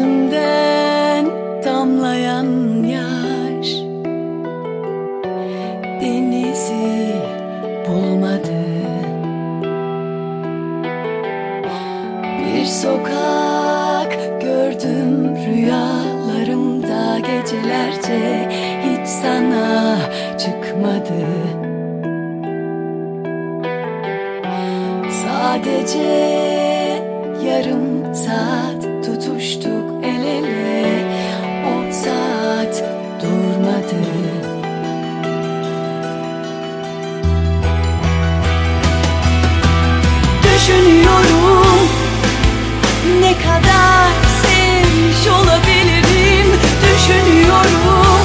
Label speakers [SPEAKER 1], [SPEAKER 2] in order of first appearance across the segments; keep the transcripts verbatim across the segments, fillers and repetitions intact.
[SPEAKER 1] Gözümden damlayan yaş denizi bulmadı. Bir sokak gördüm rüyalarımda gecelerce, hiç sana çıkmadı. Sadece yarım saat tutuştuk el ele, o saat durmadı. Düşünüyorum, ne kadar sevmiş olabilirim. Düşünüyorum,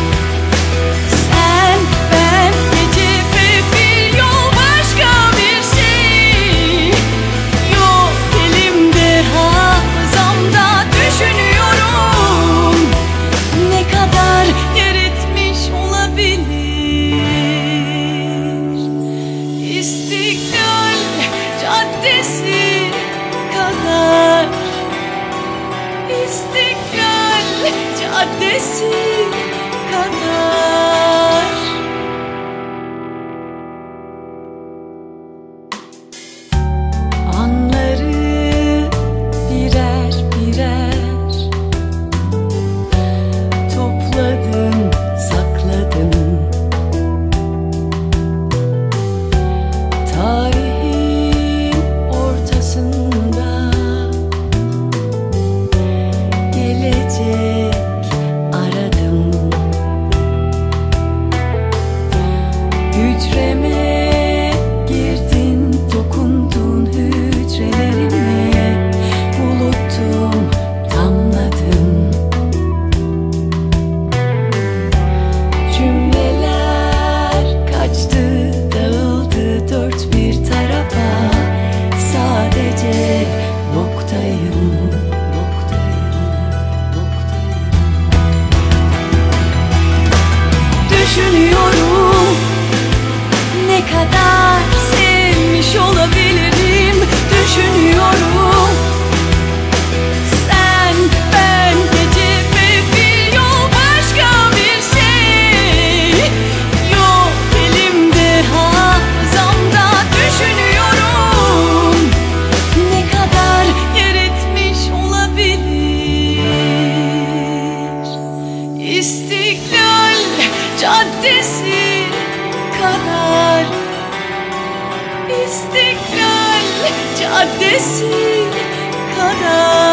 [SPEAKER 1] sen, ben, gece ve bir yol, başka bir şey yok elimde, hafızamda. Düşünüyorum, ne kadar yer etmiş olabilir. İstiklal Caddesi kadar, İstiklal Caddesi kadar. Anları birer birer topladım, sakladım. Tarihin ortasında gelecek aradım. Hücreme girdin, dokundun hücrelerime, buluttum, damladım. Cümleler kaçtı, dağıldı dört bir tarafa. Sadece noktayım, noktayım, noktayım. Düşünüyorum, ne kadar sevmiş olabilirim. Düşünüyorum, sen, ben, gece ve bir yol, başka bir şey yok elimde, hafızamda. Düşünüyorum, ne kadar yer etmiş olabilir. İstiklal Caddesi kadar, İstiklal Caddesi kadar.